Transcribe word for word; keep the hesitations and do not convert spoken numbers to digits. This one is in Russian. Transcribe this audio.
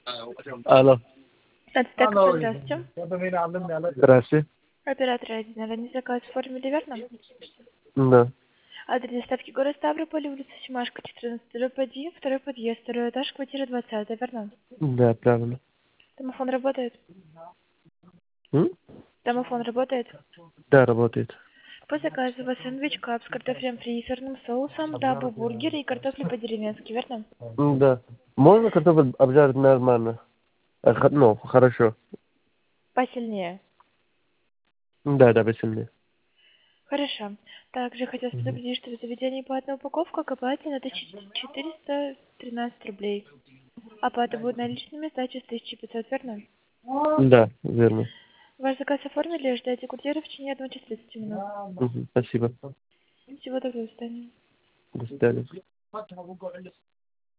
Алло. Так, здравствуйте. Здравствуйте. Оператор один. Ранее заказ оформили, верно? Да. Адрес доставки город Ставрополь, улица Семашко, четырнадцать, дробь один, второй подъезд, второй этаж, квартира двадцать, верно? Да, правильно. Домофон работает? М? Домофон работает? Да, работает. По заказу у вас сэндвич кап с картофелем фри и сырным соусом, дабу бургер и картофель по-деревенски, верно? М, Да. Можно картофель обжарить нормально? Э, х- Ну, хорошо. Посильнее. Да, да, посильнее. Хорошо. Также хотел Мгм. предупредить, что в заведении платная упаковка окупается на тысячу четыреста тринадцать рублей. Оплата будет наличными, сдача с тысячи пятьсот, верно? Да, верно. Ваш заказ оформили, ждайте курьера в течение одного часа тридцати минут. Мгм. Спасибо. Всего доброго, до свидания. До свидания.